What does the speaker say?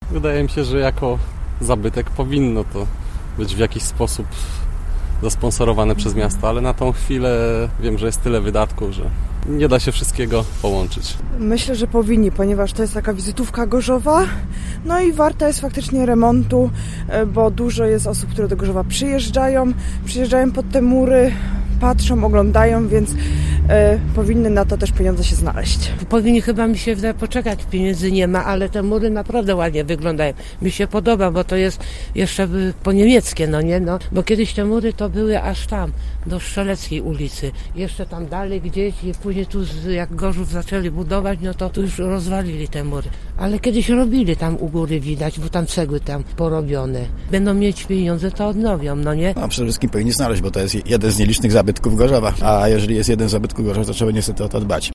Wydaje mi się, że jako zabytek powinno to być w jakiś sposób zasponsorowane przez miasto, ale na tą chwilę wiem, że jest tyle wydatków, że nie da się wszystkiego połączyć. Myślę, że powinni, ponieważ to jest taka wizytówka Gorzowa, no i warta jest faktycznie remontu, bo dużo jest osób, które do Gorzowa przyjeżdżają pod te mury, patrzą, oglądają, więc powinny na to też pieniądze się znaleźć. Powinni chyba, mi się wydaje, poczekać, pieniędzy nie ma, ale te mury naprawdę ładnie wyglądają. Mi się podoba, bo to jest jeszcze po niemieckie, no nie, no, bo kiedyś te mury to były aż tam, do Strzeleckiej ulicy, jeszcze tam dalej gdzieś i później tu, jak Gorzów zaczęli budować, no to tu już rozwalili te mury. Ale kiedyś robili tam u góry, widać, bo tam cegły tam porobione. Będą mieć pieniądze, to odnowią, no nie? No przede wszystkim powinni znaleźć, bo to jest jeden z nielicznych zabytków Gorzowa, a jeżeli jest jeden z zabytków Gorzowa, to trzeba niestety o to dbać.